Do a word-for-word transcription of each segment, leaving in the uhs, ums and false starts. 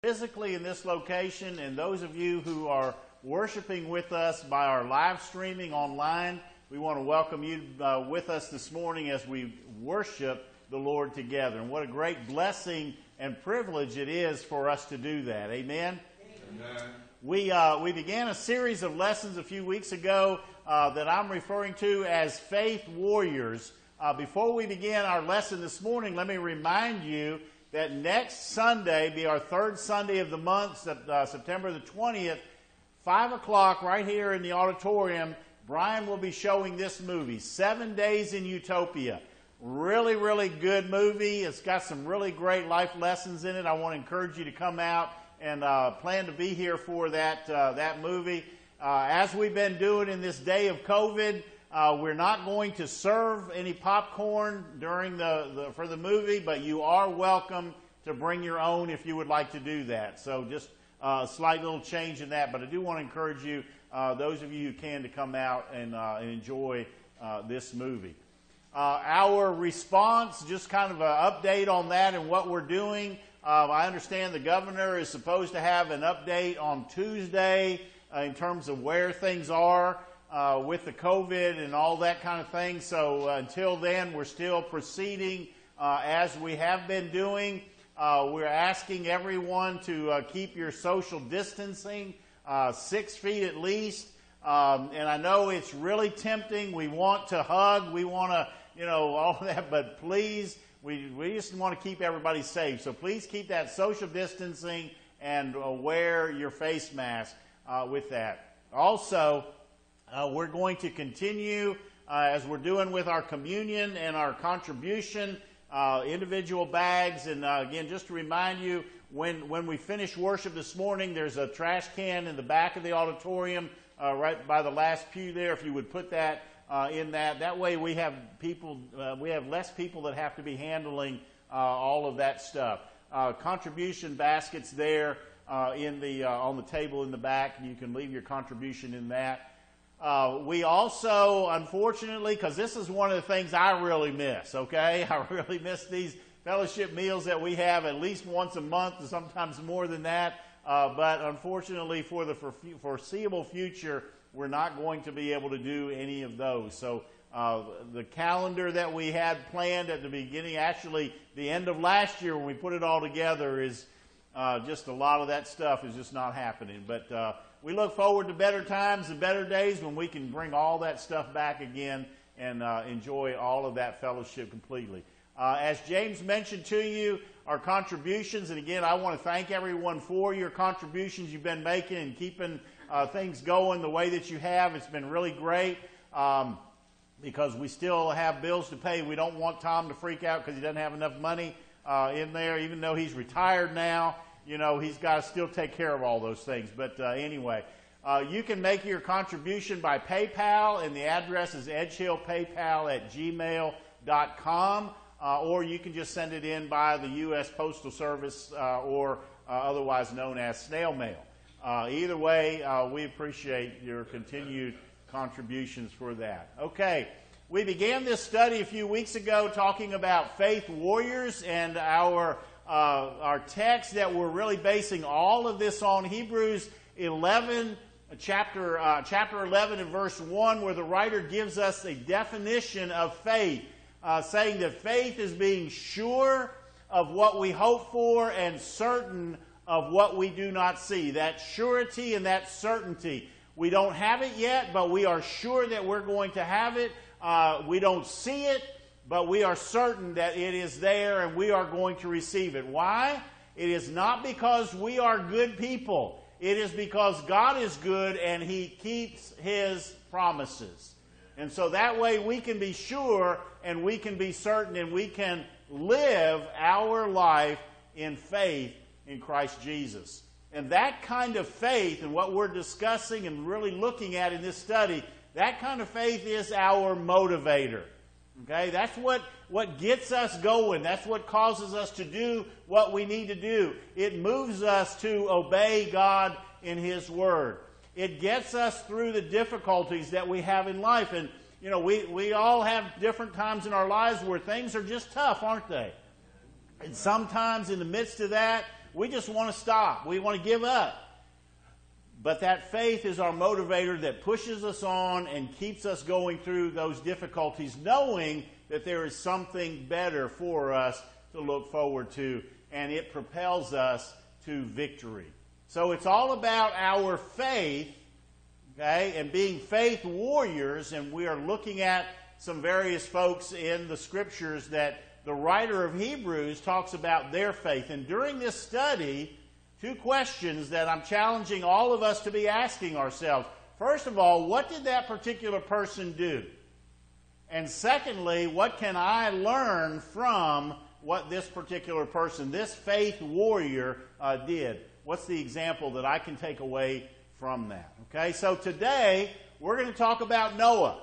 physically in this location, and those of you who are worshiping with us by our live streaming online, we want to welcome you uh, with us this morning as we worship the Lord together. And what a great blessing and privilege it is for us to do that. Amen? Amen. We, uh, we began a series of lessons a few weeks ago uh, that I'm referring to as Faith Warriors. Uh, before we begin our lesson this morning, let me remind you that next Sunday, be our third Sunday of the month, uh, September the twentieth, five o'clock right here in the auditorium, Brian will be showing this movie, Seven Days in Utopia. Really, really good movie. It's got some really great life lessons in it. I want to encourage you to come out and uh, plan to be here for that, uh, that movie. Uh, as we've been doing in this day of COVID, Uh, we're not going to serve any popcorn during the, the for the movie, but you are welcome to bring your own if you would like to do that. So just uh, a slight little change in that, but I do want to encourage you, uh, those of you who can, to come out and, uh, and enjoy uh, this movie. Uh, our response, just kind of an update on that and what we're doing. Uh, I understand the governor is supposed to have an update on Tuesday uh, in terms of where things are Uh, with the COVID and all that kind of thing. So uh, until then, we're still proceeding uh, as we have been doing. Uh, we're asking everyone to uh, keep your social distancing, uh, six feet at least. Um, and I know it's really tempting. We want to hug. We want to, you know, all that. But please, we, we just want to keep everybody safe. So please keep that social distancing and uh, wear your face mask uh, with that. Also, Uh, we're going to continue uh, as we're doing with our communion and our contribution, uh, individual bags. And uh, again, just to remind you, when, when we finish worship this morning, there's a trash can in the back of the auditorium, uh, right by the last pew there. If you would put that uh, in that, that way we have people, uh, we have less people that have to be handling uh, all of that stuff. Uh, contribution baskets there uh, in the uh, on the table in the back, and you can leave your contribution in that. Uh, we also, unfortunately, because this is one of the things I really miss, okay? I really miss these fellowship meals that we have at least once a month, and sometimes more than that. Uh, but unfortunately, for the foreseeable future, we're not going to be able to do any of those. So uh, the calendar that we had planned at the beginning, actually the end of last year when we put it all together, is uh, just a lot of that stuff is just not happening. But uh, we look forward to better times and better days when we can bring all that stuff back again and uh, enjoy all of that fellowship completely. Uh, as James mentioned to you, our contributions, and again, I want to thank everyone for your contributions you've been making and keeping uh, things going the way that you have. It's been really great um, because we still have bills to pay. We don't want Tom to freak out because he doesn't have enough money uh, in there, even though he's retired now. You know, he's got to still take care of all those things. But uh, anyway, uh, you can make your contribution by PayPal, and the address is edgehillpaypal at gmail dot com, uh, or you can just send it in by the U S Postal Service, uh, or uh, otherwise known as snail mail. Uh, either way, uh, we appreciate your continued contributions for that. Okay, we began this study a few weeks ago talking about faith warriors, and our Uh, our text that we're really basing all of this on, Hebrews eleven, chapter uh, chapter eleven and verse one, where the writer gives us a definition of faith, uh, saying that faith is being sure of what we hope for and certain of what we do not see. That surety and that certainty. We don't have it yet, but we are sure that we're going to have it. Uh, we don't see it, but we are certain that it is there and we are going to receive it. Why? It is not because we are good people. It is because God is good and He keeps His promises. And so that way we can be sure and we can be certain and we can live our life in faith in Christ Jesus. And that kind of faith, and what we're discussing and really looking at in this study, that kind of faith is our motivator. Okay, that's what, what gets us going. That's what causes us to do what we need to do. It moves us to obey God in His Word. It gets us through the difficulties that we have in life. And, you know, we, we all have different times in our lives where things are just tough, aren't they? And sometimes in the midst of that, we just want to stop. We want to give up. But that faith is our motivator that pushes us on and keeps us going through those difficulties, knowing that there is something better for us to look forward to, and it propels us to victory. So it's all about our faith, okay, and being faith warriors, and we are looking at some various folks in the scriptures that the writer of Hebrews talks about their faith. And during this study, two questions that I'm challenging all of us to be asking ourselves. First of all, what did that particular person do? And secondly, what can I learn from what this particular person, this faith warrior, uh, did? What's the example that I can take away from that? Okay, so today we're going to talk about Noah.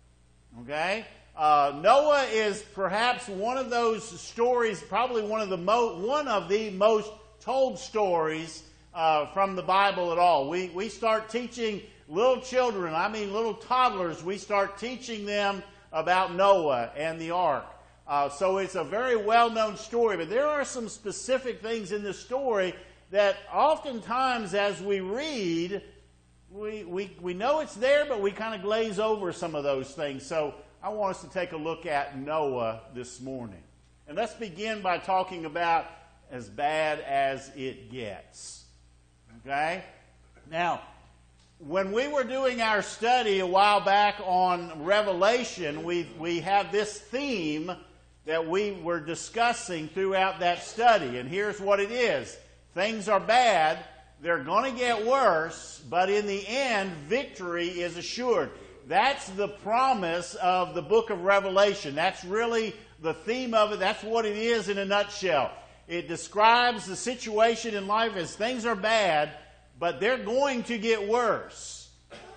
Okay, uh, Noah is perhaps one of those stories, probably one of the mo- one of the most told stories uh, from the Bible at all. We we start teaching little children, I mean little toddlers, we start teaching them about Noah and the ark. Uh, so it's a very well-known story, but there are some specific things in this story that oftentimes as we read, we, we, we know it's there, but we kind of glaze over some of those things. So I want us to take a look at Noah this morning. And let's begin by talking about as bad as it gets. Okay? Now, when we were doing our study a while back on Revelation, we we have this theme that we were discussing throughout that study. And here's what it is. Things are bad. They're going to get worse. But in the end, victory is assured. That's the promise of the book of Revelation. That's really the theme of it. That's what it is in a nutshell. It describes the situation in life as things are bad, but they're going to get worse.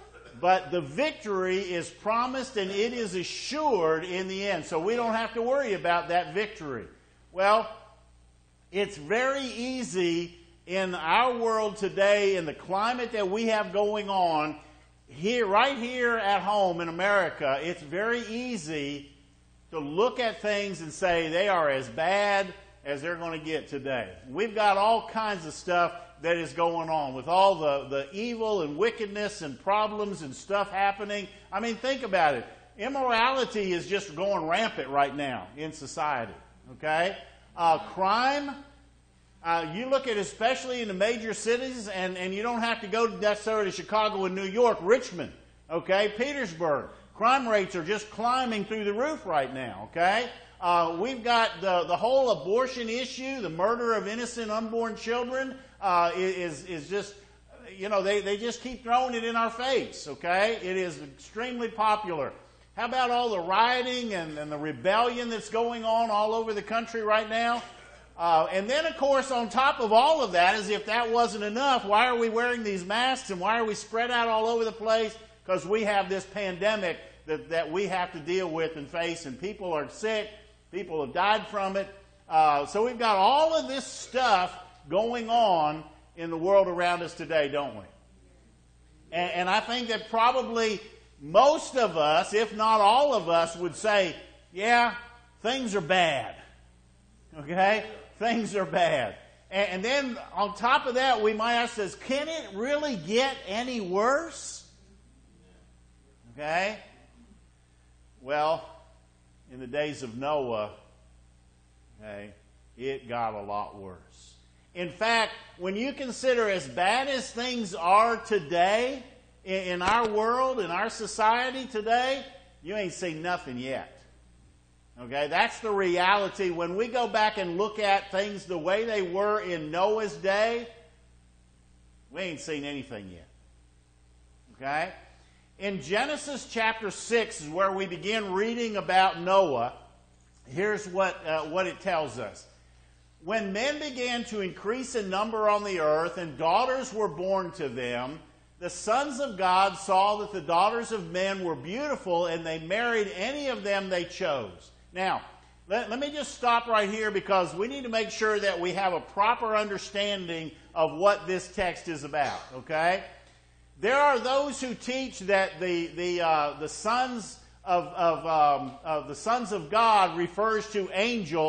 But the victory is promised and it is assured in the end. So we don't have to worry about that victory. Well, it's very easy in our world today, in the climate that we have going on, here, right here at home in America, it's very easy to look at things and say they are as bad as they're going to get today. We've got all kinds of stuff that is going on with all the, the evil and wickedness and problems and stuff happening. I mean, think about it. Immorality is just going rampant right now in society, okay? Uh, crime, uh, you look at especially in the major cities, and, and you don't have to go necessarily to Chicago and New York, Richmond, okay, Petersburg. Crime rates are just climbing through the roof right now, okay? Uh, we've got the, the whole abortion issue, the murder of innocent unborn children uh, is, is just, you know, they, they just keep throwing it in our face, okay? It is extremely popular. How about all the rioting and, and the rebellion that's going on all over the country right now? Uh, and then, of course, on top of all of that, as if that wasn't enough, why are we wearing these masks and why are we spread out all over the place? Because we have this pandemic that, that we have to deal with and face, and people are sick. People have died from it. Uh, so we've got all of this stuff going on in the world around us today, don't we? And, and I think that probably most of us, if not all of us, would say, yeah, things are bad. Okay? Things are bad. And, and then on top of that, we might ask us, can it really get any worse? Okay? Well, in the days of Noah, okay, it got a lot worse. In fact, when you consider as bad as things are today, in, in our world, in our society today, you ain't seen nothing yet. Okay, that's the reality. When we go back and look at things the way they were in Noah's day, we ain't seen anything yet. Okay? In Genesis chapter six is where we begin reading about Noah. Here's what, uh, what it tells us. When men began to increase in number on the earth and daughters were born to them, the sons of God saw that the daughters of men were beautiful and they married any of them they chose. Now, let, let me just stop right here because we need to make sure that we have a proper understanding of what this text is about, okay? There are those who teach that the the uh, the sons of of, um, of the sons of God refers to angels,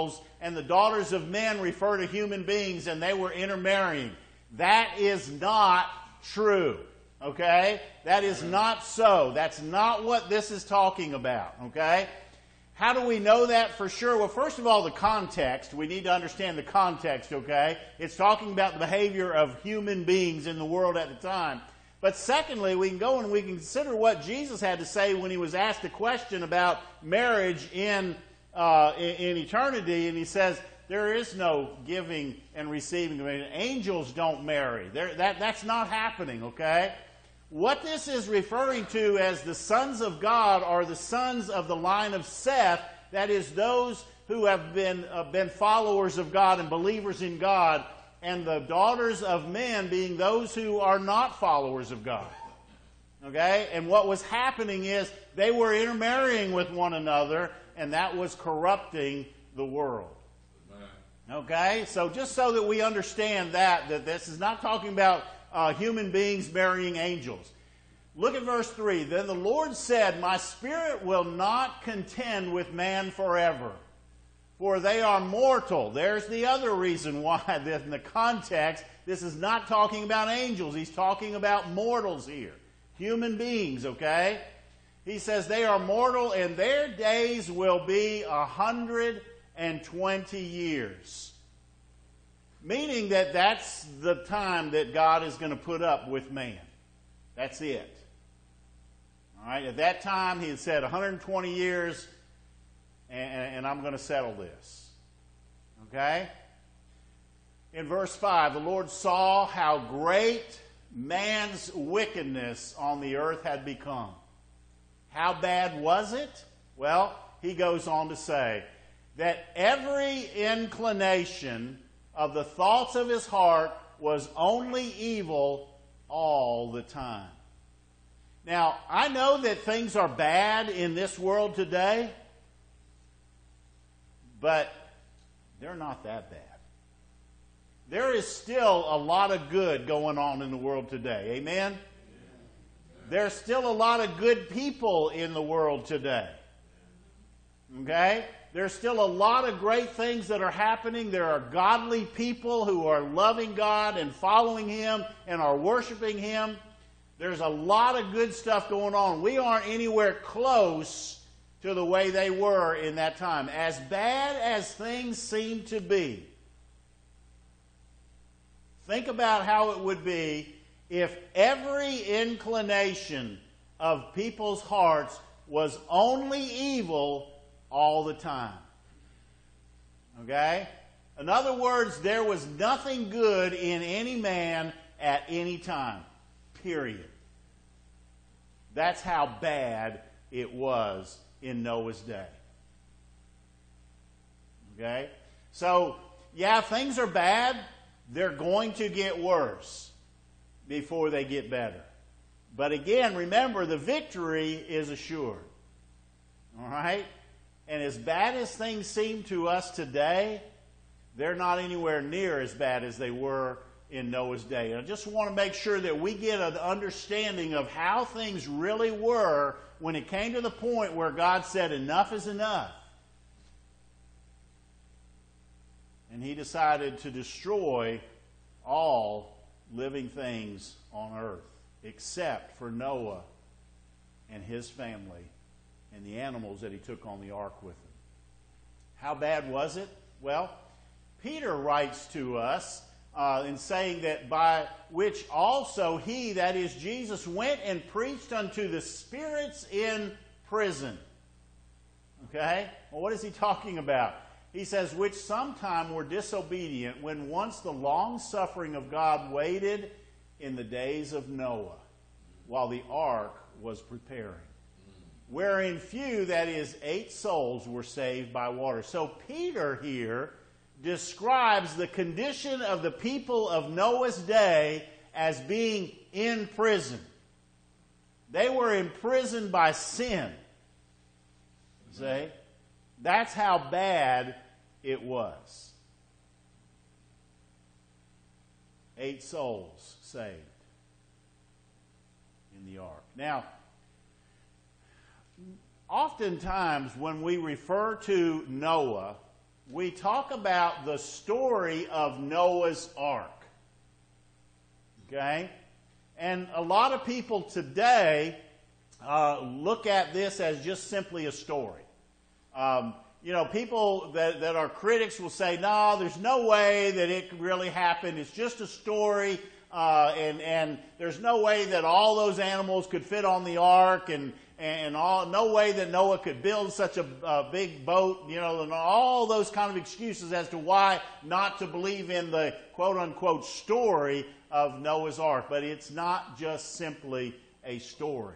and the daughters of men refer to human beings and they were intermarrying. That is not true. Okay? That is not so. That's not what this is talking about. Okay? How do we know that for sure? Well, first of all, the context. We need to understand the context, okay? It's talking about the behavior of human beings in the world at the time. But secondly, we can go and we can consider what Jesus had to say when he was asked a question about marriage in, uh, in, in eternity. And he says, there is no giving and receiving. I mean, angels don't marry. There, that, that's not happening, okay? What this is referring to as the sons of God are the sons of the line of Seth, that is those who have been, uh, been followers of God and believers in God, and the daughters of men being those who are not followers of God. Okay? And what was happening is they were intermarrying with one another, and that was corrupting the world. Okay? So just so that we understand that, that this is not talking about uh, human beings marrying angels. Look at verse three. Then the Lord said, my spirit will not contend with man forever, for they are mortal. There's the other reason why, in the context, this is not talking about angels. He's talking about mortals here. Human beings, okay? He says they are mortal, and their days will be a hundred and twenty years. Meaning that that's the time that God is going to put up with man. That's it. All right. At that time, he had said one hundred twenty years, and, and I'm going to settle this. Okay? In verse five, the Lord saw how great man's wickedness on the earth had become. How bad was it? Well, he goes on to say that every inclination of the thoughts of his heart was only evil all the time. Now, I know that things are bad in this world today, but they're not that bad. There is still a lot of good going on in the world today. Amen? There's still a lot of good people in the world today. Okay? There's still a lot of great things that are happening. There are godly people who are loving God and following Him and are worshiping Him. There's a lot of good stuff going on. We aren't anywhere close to the way they were in that time. As bad as things seem to be, think about how it would be if every inclination of people's hearts was only evil all the time. Okay? In other words, there was nothing good in any man at any time. Period. That's how bad it was in Noah's day. Okay? So, yeah, things are bad. They're going to get worse before they get better. But again, remember, the victory is assured. All right? And as bad as things seem to us today, they're not anywhere near as bad as they were in Noah's day. And I just want to make sure that we get an understanding of how things really were when it came to the point where God said, enough is enough. And He decided to destroy all living things on earth, except for Noah and his family and the animals that he took on the ark with him. How bad was it? Well, Peter writes to us uh, in saying that by which also he, that is Jesus, went and preached unto the spirits in prison. Okay? Well, what is he talking about? He says, which sometime were disobedient when once the long suffering of God waited in the days of Noah, while the ark was preparing. Wherein few, that is, eight souls, were saved by water. So Peter here describes the condition of the people of Noah's day as being in prison. They were imprisoned by sin. See? That's how bad it was. Eight souls saved in the ark. Now, oftentimes when we refer to Noah, we talk about the story of Noah's Ark. Okay? And a lot of people today uh, look at this as just simply a story. Um, you know, people that, that are critics will say, no, there's no way that it really happened. It's just a story. Uh, and, and there's no way that all those animals could fit on the ark, and, and all, no way that Noah could build such a, a big boat, you know, and all those kind of excuses as to why not to believe in the quote-unquote story of Noah's Ark. But it's not just simply a story.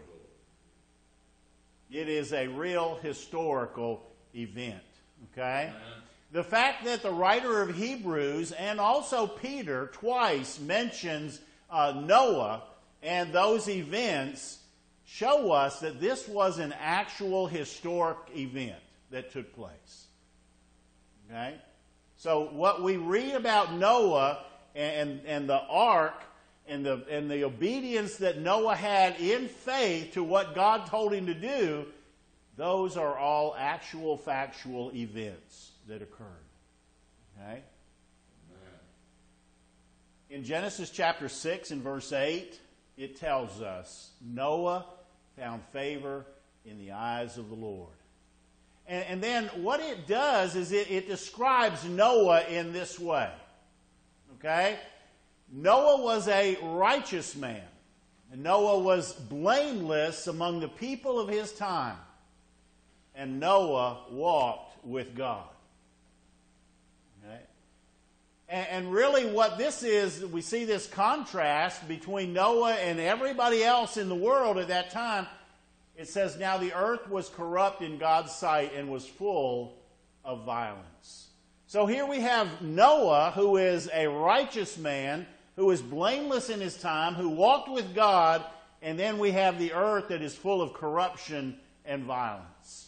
It is a real historical event, okay? Amen. The fact that the writer of Hebrews and also Peter twice mentions uh, Noah and those events show us that this was an actual historic event that took place. Okay? So what we read about Noah and, and the ark and the, and the obedience that Noah had in faith to what God told him to do, those are all actual factual events that occurred. Okay? Amen. In Genesis chapter six and verse eight, it tells us Noah found favor in the eyes of the Lord. And, and then what it does is it, it describes Noah in this way. Okay? Noah was a righteous man. And Noah was blameless among the people of his time. And Noah walked with God. Okay? And, and really what this is, we see this contrast between Noah and everybody else in the world at that time. It says, now the earth was corrupt in God's sight and was full of violence. So here we have Noah, who is a righteous man, who is blameless in his time, who walked with God, and then we have the earth that is full of corruption and violence.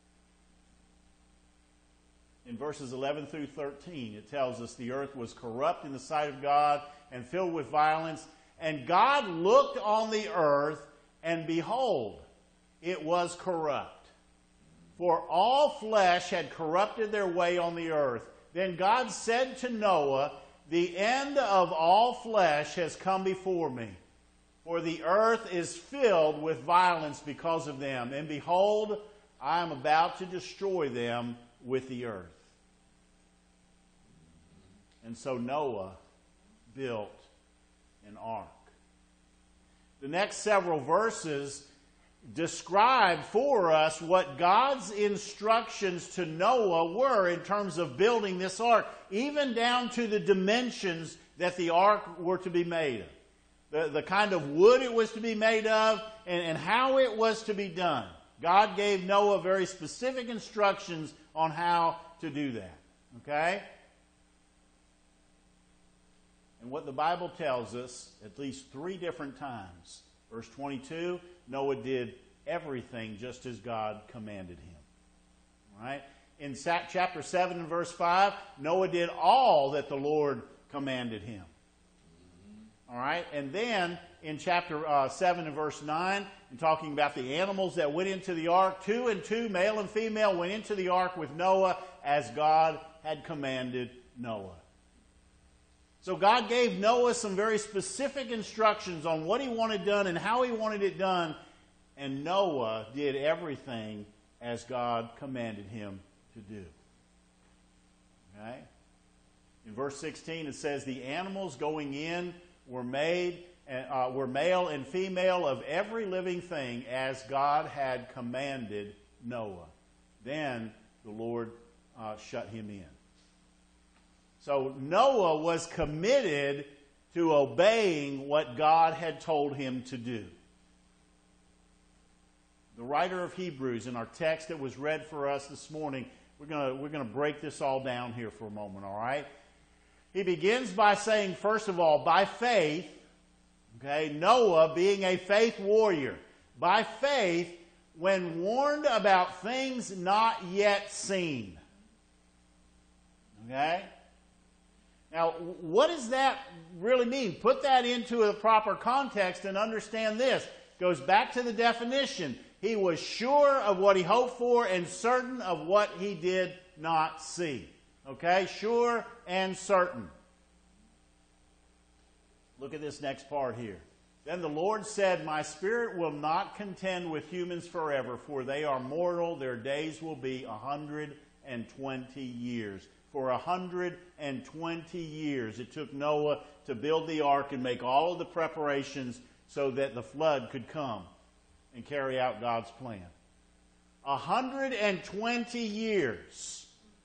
In verses eleven through thirteen, it tells us the earth was corrupt in the sight of God and filled with violence. And God looked on the earth, and behold, it was corrupt. For all flesh had corrupted their way on the earth. Then God said to Noah, the end of all flesh has come before me, for the earth is filled with violence because of them. And behold, I am about to destroy them with the earth. And so Noah built an ark. The next several verses describe for us what God's instructions to Noah were in terms of building this ark, even down to the dimensions that the ark were to be made of. The, the kind of wood it was to be made of, and, and how it was to be done. God gave Noah very specific instructions on how to do that. Okay? And what the Bible tells us, at least three different times. Verse twenty-two, Noah did everything just as God commanded him. All right? In chapter seven and verse five, Noah did all that the Lord commanded him. All right? And then in chapter uh, seven and verse nine, and talking about the animals that went into the ark, two and two, male and female, went into the ark with Noah as God had commanded Noah. So God gave Noah some very specific instructions on what he wanted done and how he wanted it done. And Noah did everything as God commanded him to do. Okay? In verse sixteen it says, the animals going in were made, uh, were male and female of every living thing as God had commanded Noah. Then the Lord uh, shut him in. So Noah was committed to obeying what God had told him to do. The writer of Hebrews, in our text that was read for us this morning, we're going to we're going to break this all down here for a moment, all right? He begins by saying, first of all, by faith, okay, Noah being a faith warrior, by faith, when warned about things not yet seen. Okay? Now, what does that really mean? Put that into a proper context and understand this. It goes back to the definition. He was sure of what he hoped for and certain of what he did not see. Okay? Sure and certain. Look at this next part here. Then the Lord said, My spirit will not contend with humans forever, for they are mortal. Their days will be a hundred and twenty years. For a hundred and twenty years it took Noah to build the ark and make all of the preparations so that the flood could come and carry out God's plan. A hundred and twenty years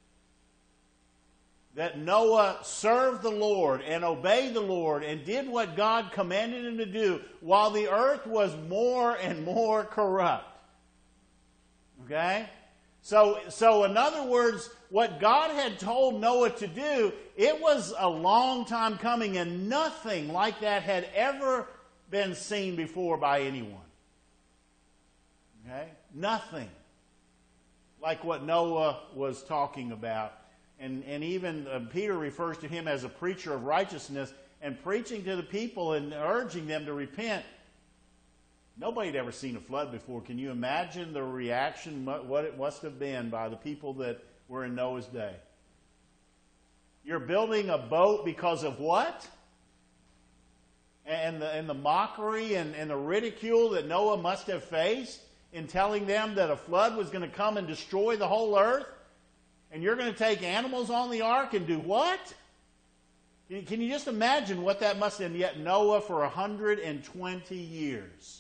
that Noah served the Lord and obeyed the Lord and did what God commanded him to do while the earth was more and more corrupt. Okay? So, so in other words, what God had told Noah to do, it was a long time coming, and nothing like that had ever been seen before by anyone. Okay? Nothing like what Noah was talking about. And, and even uh, Peter refers to him as a preacher of righteousness and preaching to the people and urging them to repent. Nobody had ever seen a flood before. Can you imagine the reaction, what it must have been by the people that were in Noah's day? You're building a boat because of what? And the, and the mockery and, and the ridicule that Noah must have faced in telling them that a flood was going to come and destroy the whole earth? And you're going to take animals on the ark and do what? Can you just imagine what that must have been? Yet Noah, for one hundred twenty years,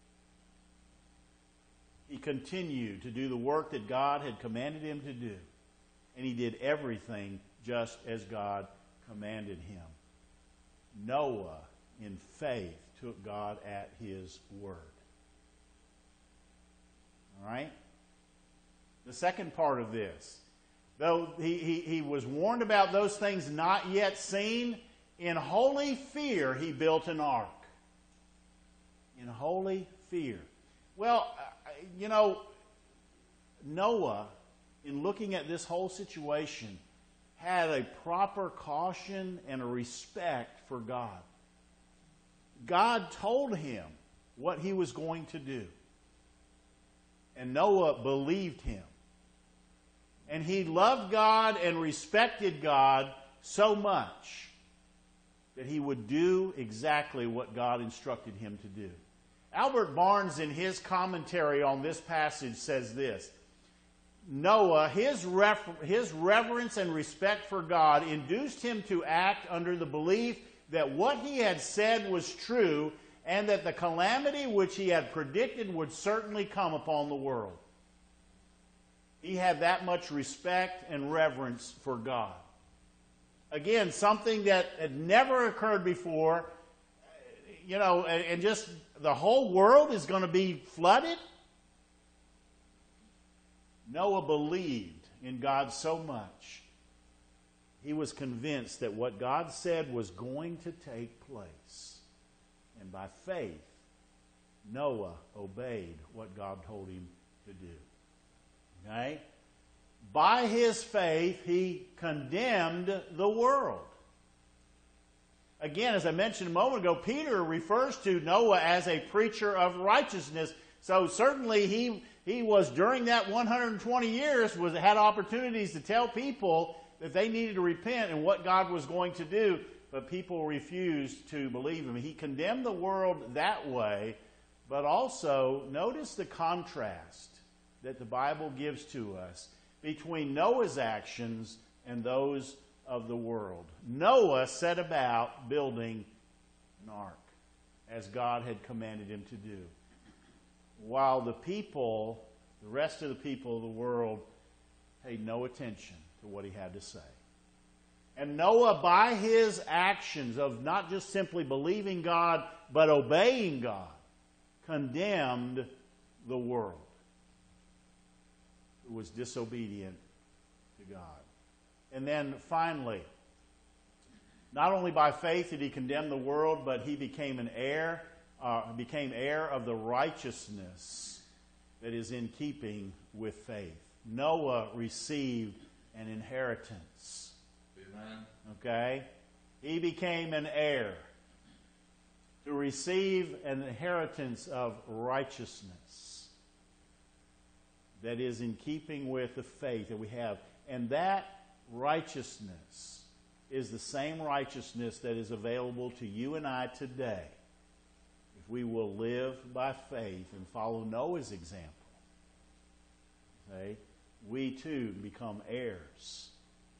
he continued to do the work that God had commanded him to do. And he did everything just as God commanded him. Noah, in faith, took God at his word. All right? The second part of this, though he, he, he was warned about those things not yet seen, in holy fear he built an ark. In holy fear. Well, you know, Noah, in looking at this whole situation, had a proper caution and a respect for God. God told him what he was going to do. And Noah believed him. And he loved God and respected God so much that he would do exactly what God instructed him to do. Albert Barnes, in his commentary on this passage, says this: Noah, his, refer- his reverence and respect for God induced him to act under the belief that what he had said was true and that the calamity which he had predicted would certainly come upon the world. He had that much respect and reverence for God. Again, something that had never occurred before, you know, and, and just the whole world is going to be flooded. Noah believed in God so much, he was convinced that what God said was going to take place. And by faith, Noah obeyed what God told him to do. Okay? By his faith, he condemned the world. Again, as I mentioned a moment ago, Peter refers to Noah as a preacher of righteousness. So certainly he, he was, during that one hundred twenty years, was had opportunities to tell people that they needed to repent and what God was going to do. But people refused to believe him. He condemned the world that way. But also, notice the contrast that the Bible gives to us between Noah's actions and those of the world. Noah set about building an ark as God had commanded him to do, while the people, the rest of the people of the world, paid no attention to what he had to say. And Noah, by his actions of not just simply believing God, but obeying God, condemned the world who was disobedient to God. And then finally, not only by faith did he condemn the world, but he became an heir, uh, became heir of the righteousness that is in keeping with faith. Noah received an inheritance. Amen. Okay? He became an heir to receive an inheritance of righteousness that is in keeping with the faith that we have. And that righteousness is the same righteousness that is available to you and I today if we will live by faith and follow Noah's example. Okay? We too become heirs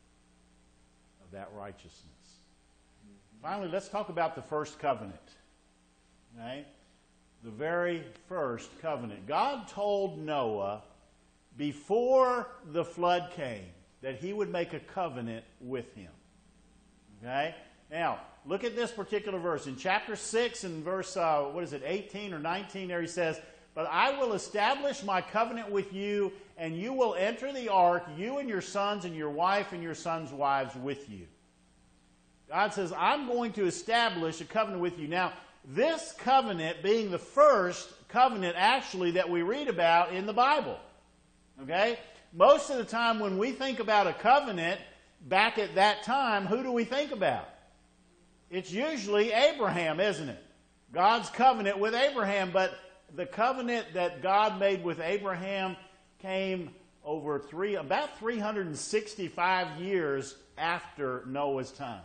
of that righteousness. Finally, let's talk about the first covenant. Okay? The very first covenant. God told Noah before the flood came that he would make a covenant with him. Okay? Now, look at this particular verse. In chapter six and verse, uh, what is it, eighteen or nineteen there he says, "But I will establish my covenant with you, and you will enter the ark, you and your sons and your wife and your sons' wives with you." God says, I'm going to establish a covenant with you. Now, this covenant being the first covenant actually that we read about in the Bible. Okay? Most of the time when we think about a covenant, back at that time, who do we think about? It's usually Abraham, isn't it? God's covenant with Abraham, but the covenant that God made with Abraham came over three, about three hundred sixty-five years after Noah's time.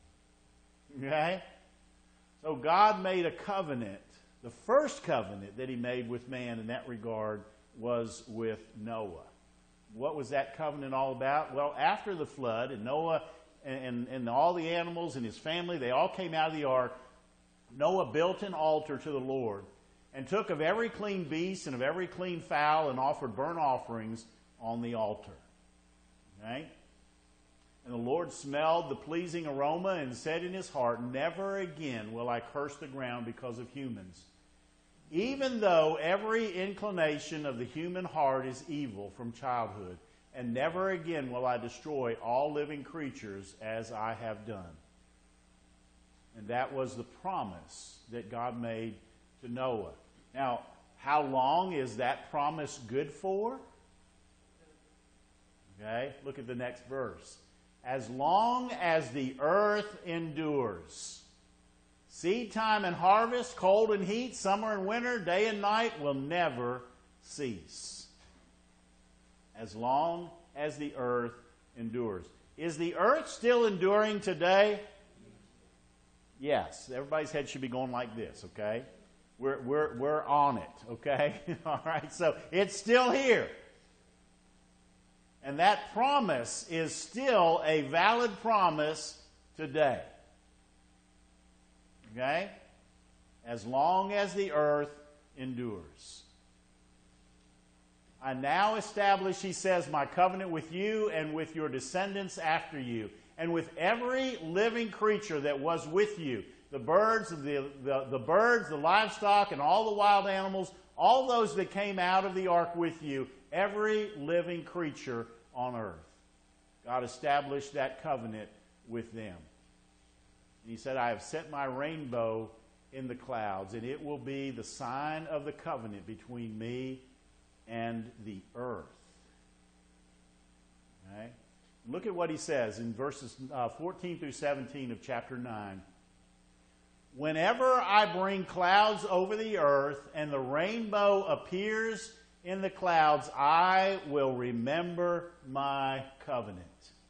Okay? So God made a covenant. The first covenant that he made with man in that regard was with Noah. What was that covenant all about? Well, after the flood, and Noah and, and, and all the animals and his family, they all came out of the ark. Noah built an altar to the Lord and took of every clean beast and of every clean fowl and offered burnt offerings on the altar. Okay? And the Lord smelled the pleasing aroma and said in his heart, "Never again will I curse the ground because of humans. Even though every inclination of the human heart is evil from childhood, and never again will I destroy all living creatures as I have done." And that was the promise that God made to Noah. Now, how long is that promise good for? Okay, look at the next verse. "As long as the earth endures. Seed time and harvest, cold and heat, summer and winter, day and night will never cease." As long as the earth endures. Is the earth still enduring today? Yes. Everybody's head should be going like this, okay? We're, we're, we're on it, okay? All right, so it's still here. And that promise is still a valid promise today. Okay? As long as the earth endures. "I now establish," he says, "my covenant with you and with your descendants after you, and with every living creature that was with you, the birds, the, the, the birds, the livestock, and all the wild animals, all those that came out of the ark with you, every living creature on earth." God established that covenant with them. And he said, "I have set my rainbow in the clouds, and it will be the sign of the covenant between me and the earth." Okay? Look at what he says in verses uh, fourteen through seventeen of chapter nine. "Whenever I bring clouds over the earth and the rainbow appears in the clouds, I will remember my covenant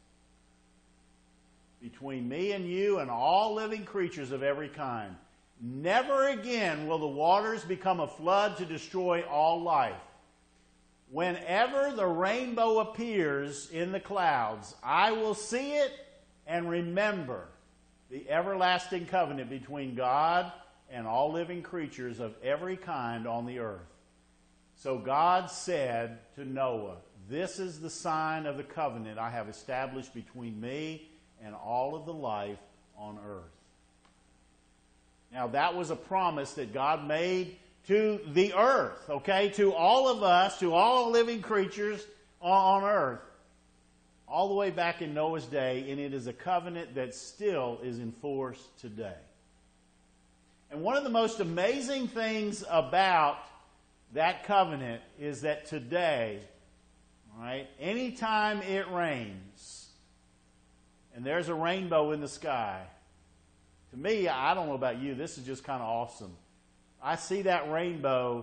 between me and you and all living creatures of every kind. Never again will the waters become a flood to destroy all life. Whenever the rainbow appears in the clouds, I will see it and remember the everlasting covenant between God and all living creatures of every kind on the earth." So God said to Noah, "This is the sign of the covenant I have established between me and all of the life on earth." Now that was a promise that God made to the earth, okay? To all of us, to all living creatures on earth. All the way back in Noah's day, and it is a covenant that still is in force today. And one of the most amazing things about that covenant is that today, all right, anytime it rains and there's a rainbow in the sky, to me, I don't know about you, this is just kind of awesome. I see that rainbow,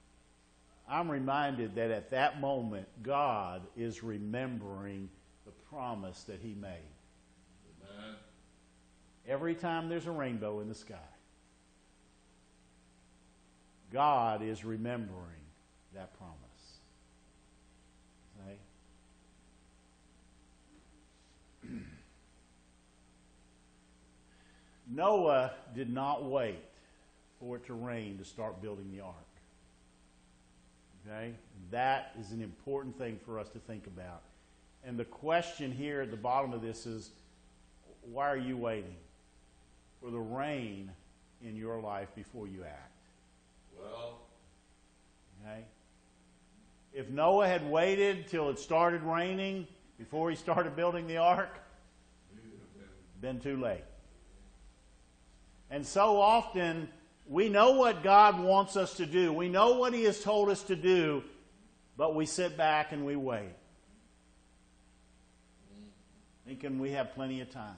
I'm reminded that at that moment, God is remembering the promise that He made. Amen. Every time there's a rainbow in the sky, God is remembering that promise. Okay? Noah did not wait for it to rain to start building the ark. Okay? That is an important thing for us to think about. And the question here at the bottom of this is, why are you waiting for the rain in your life before you act? Well, okay? If Noah had waited till it started raining before he started building the ark, been too late. And so often, we know what God wants us to do. We know what He has told us to do, but we sit back and we wait, thinking we have plenty of time.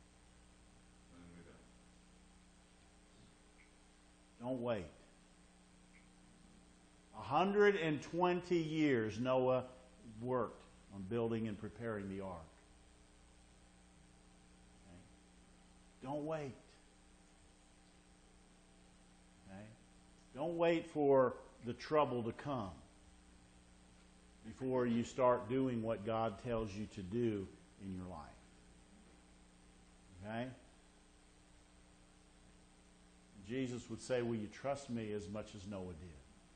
Don't wait. one hundred twenty years Noah worked on building and preparing the ark. Okay? Don't wait. Okay? Don't wait for the trouble to come before you start doing what God tells you to do in your life. Okay? Jesus would say, will you trust me as much as Noah did?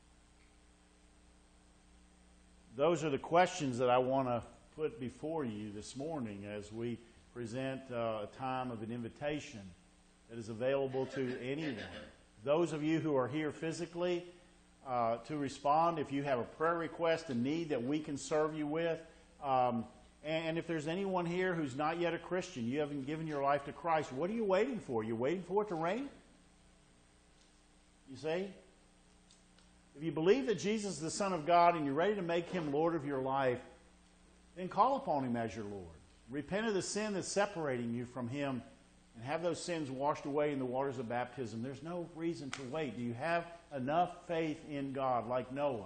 Those are the questions that I want to put before you this morning as we present uh, a time of an invitation that is available to anyone. Those of you who are here physically, uh, to respond if you have a prayer request, a need that we can serve you with. Um, and if there's anyone here who's not yet a Christian, you haven't given your life to Christ, what are you waiting for? You're waiting for it to rain? You see? If you believe that Jesus is the Son of God and you're ready to make Him Lord of your life, then call upon Him as your Lord. Repent of the sin that's separating you from Him and have those sins washed away in the waters of baptism. There's no reason to wait. Do you have enough faith in God, like Noah,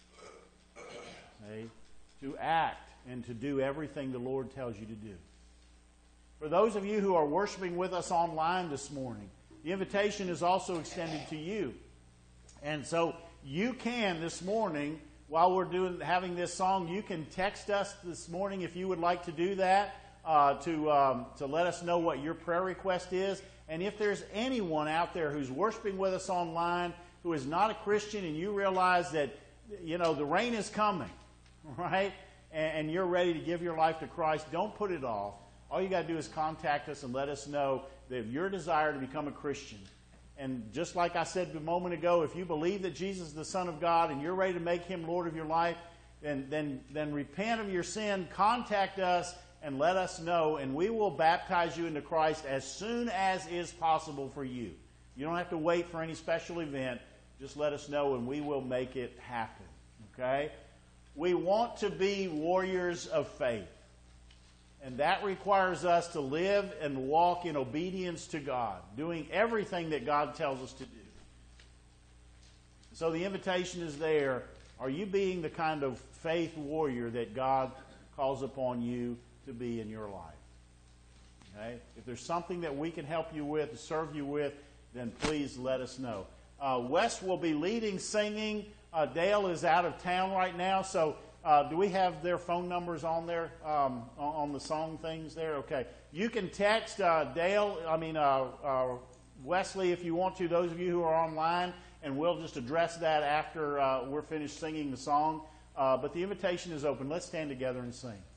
okay, to act and to do everything the Lord tells you to do? For those of you who are worshiping with us online this morning, the invitation is also extended to you. And so you can this morning, while we're doing having this song, you can text us this morning if you would like to do that, uh, to um, to let us know what your prayer request is. And if there's anyone out there who's worshiping with us online who is not a Christian and you realize that, you know, the rain is coming, right? And, and you're ready to give your life to Christ, don't put it off. All you got to do is contact us and let us know that your desire to become a Christian. And just like I said a moment ago, if you believe that Jesus is the Son of God and you're ready to make Him Lord of your life, then, then, then repent of your sin, contact us, and let us know, and we will baptize you into Christ as soon as is possible for you. You don't have to wait for any special event. Just let us know, and we will make it happen. Okay? We want to be warriors of faith. And that requires us to live and walk in obedience to God, doing everything that God tells us to do. So the invitation is there. Are you being the kind of faith warrior that God calls upon you to be in your life? Okay? If there's something that we can help you with, serve you with, then please let us know. Uh, Wes will be leading singing. Uh, Dale is out of town right now, so Uh, do we have their phone numbers on there, um, on, on the song things there? Okay. You can text uh, Dale, I mean uh, uh, Wesley if you want to, those of you who are online, and we'll just address that after uh, we're finished singing the song. Uh, but the invitation is open. Let's stand together and sing.